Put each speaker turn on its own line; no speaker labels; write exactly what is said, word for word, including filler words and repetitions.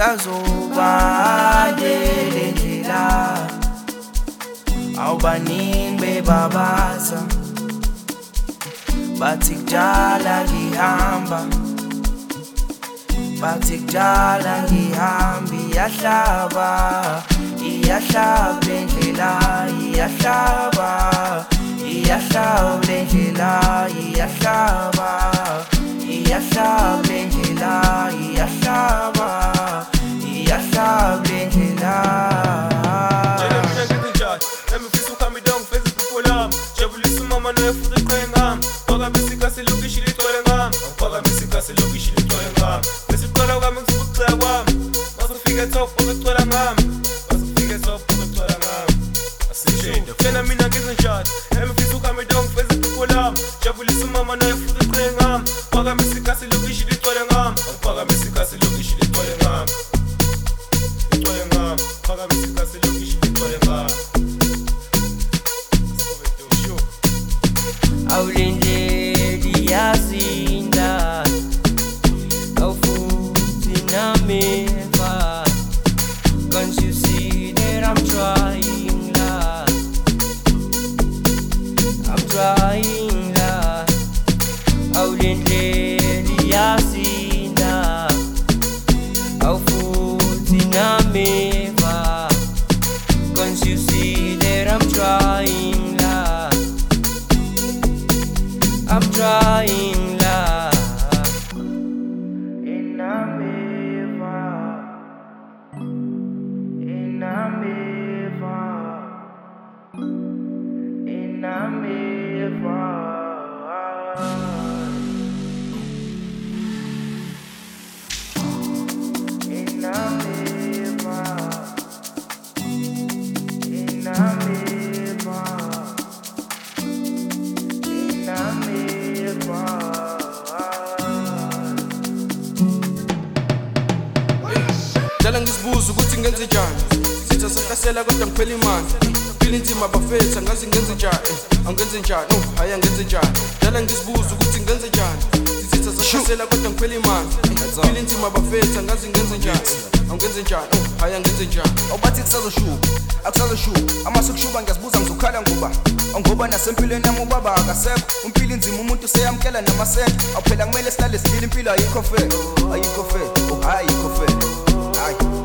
ngisazobandele ndlela awubaningi bebabaza bathi kudala ngihamba bathi kudala ngihamba iyahlaba iyahlaba lendlela iyahlaba iyahlaba lendlela iyahlaba iyahlaba lendlela iyahlaba iyahlaba lendlela.
Tena mina ngizinjani emfisa ukhambe dongifeza kuphola jabulisa mama naye futhi qhengam phakamisa ikasi lokishi ligcwele ngam phakamisa ikasi lokishi ligcwele ngam ligcwele ngam phakamisa ikasi lokishi ligcwele ngam
awulindeli yazinda awufuthi nameva. Can't you see that I'm trying la I'm trying la awulindeli yazinda awufuthi nameva. Can't you see that I'm trying la I'm trying la inameva inameva inameva inameva inameva
Dala ngisibuza ukuthi ngenze njani sitha sahlasela kodwa ngiphela imali phila inzima bafethu angazi ngenze njani angenze njani oh hayi angenze njani dala ngisibuza ukuthi ngenze njani sitha sahlasela kodwa ngiphela imali phila inzima bafethu angazi ngenze njani angenze njani oh hayi angenze njani
awubathi kusazoshuba akusazoshuba amasukushuba ngiyazibuza ngizokhala ngoba ngoba nasempilweni yami ubaba akasekho impilo inzima umuntu seyamkela namasenta awuphela kumele sihlale sidile impilo ayikho fair ayikho fair oh ayikho fair hayi